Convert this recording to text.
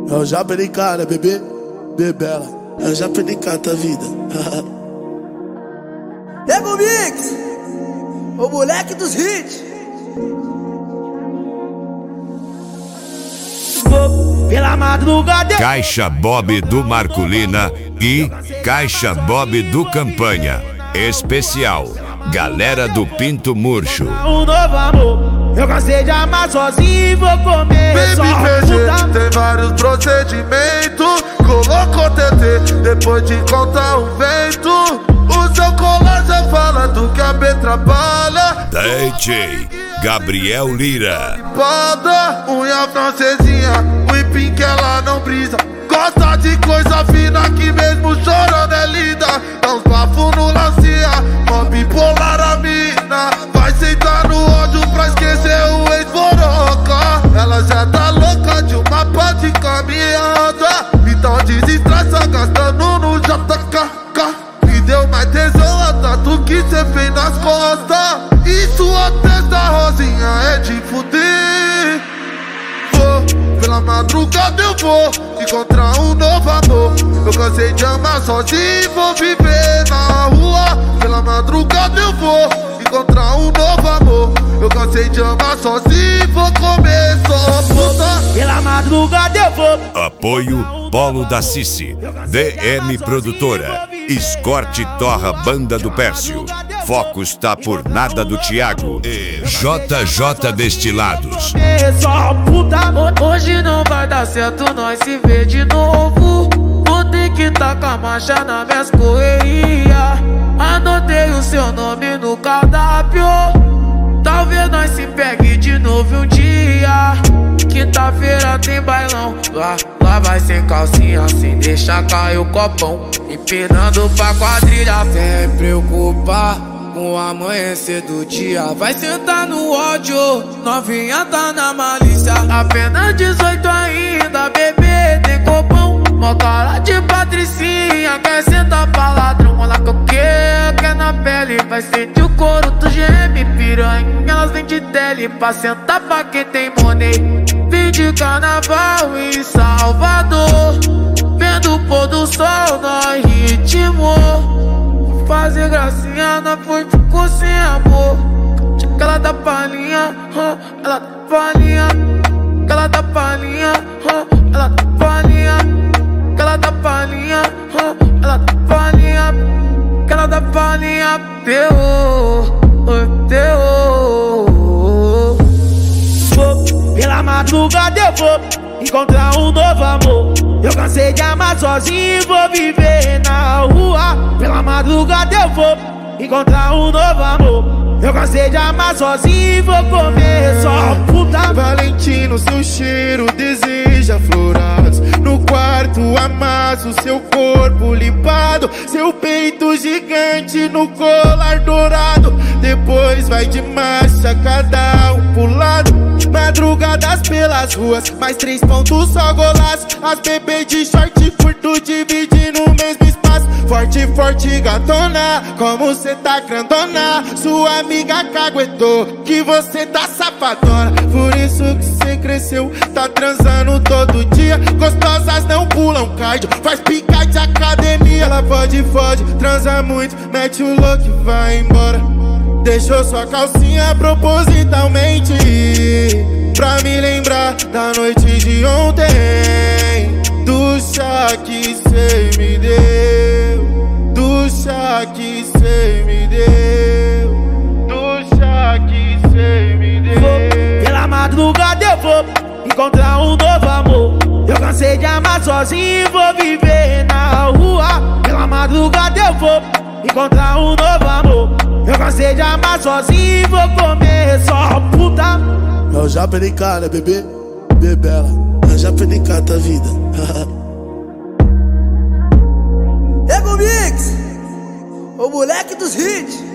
Eu já brincar, né, bebê? Bebela. Eu já brincar tua vida. Ego Mix, o moleque dos hits. Vou pela madrugada. Caixa Bob do Marculina e Caixa Bob do Campanha. Especial Galera do Pinto Murcho. Um novo amor. Eu cansei de amar sozinho e vou comer. Baby PG, tem vários procedimentos. Colocou TT depois de contar o vento. O seu colar já fala do que a B trabalha. DJ Gabriel Lira. Pada, unha francesinha, whipping que ela não brisa. Gosta de coisa fina que mesmo chorando é linda. Dá uns bafos no lancia, mó bipolar a mina. Vai sentar no ódio pra esquecer o ex-boroca. Ela já tá louca de uma pá de caminhada. Então desestressa gastando no JKK. Me deu mais tesão a tatu que cê fez nas costas. E sua testa rosinha é de fuder. Vou, pela madrugada eu vou encontrar um novo amor. Eu cansei de amar sozinho, vou viver na rua. Pela madrugada eu vou encontrar um novo amor. Eu cansei de amar sozinho, vou comer só puta. Pela madrugada eu vou. Apoio Polo da Cici, DM Produtora, Escorte Torra Banda do Pércio, Focus tá por nada do Thiago e JJ Destilados. Só puta. Hoje não vai dar certo, nós se vê de novo. Vou ter que tacar marcha nas minhas correrias. Anotei o seu nome no cardápio. Talvez nós se pegue de novo um dia. Quinta-feira tem bailão. Lá vai sem calcinha, sem deixar cair o copão. Empinando pra quadrilha. Sem preocupar com o amanhecer do dia. Vai sentar no ódio, novinha tá na malícia. Apenas 18 ainda, bebê, tem copão. Mó cara de patricinha, quer sentar pra ladrão. Olha que eu quer na pele. Vai sentir o couro do geme, piranha. Elas vêm de tele pra sentar pra quem tem money. Vim de carnaval em Salvador, vendo o pôr do sol, nós ritmo. Fazer gracinha, nós ficou sem amor. Ela dá palhinha, ela dá palhinha. Ela dá palhinha, ela dá palhinha. Ela dá palhinha, ela dá palhinha. Ela dá palhinha, terror, terror. Pela madrugada eu vou encontrar um novo amor. Eu cansei de amar sozinho e vou viver na rua. Pela madrugada eu vou encontrar um novo amor. Eu cansei de amar sozinho e vou comer só puta. Valentino, seu cheiro deseja florados. No quarto amasso seu corpo limpado. Seu peito gigante no colar dourado. Depois vai de marcha, cada um pro lado. Madrugadas pelas ruas, mais 3 pontos só golaço. As bebês de short curto dividindo o mesmo espaço. Forte, forte gatona, como cê tá grandona. Sua amiga caguetou que você tá safadona. Por isso que cê cresceu, tá transando todo dia. Gostosas não pulam cardio, faz pica de academia. Ela fode, transa muito, mete o louco e vai embora. Deixou sua calcinha propositalmente pra me lembrar da noite de ontem. Do chá que cê me deu, do chá que cê me deu, do chá que cê me deu. Pela madrugada eu vou encontrar um novo amor. Eu cansei de amar sozinho e vou viver na rua. Pela madrugada eu vou encontrar um novo amor. Eu cansei de amar sozinho e vou comer só puta. Eu já brincar, né, bebê? Bebela. Eu já brincar tua vida. Ego Mix, o moleque dos hits.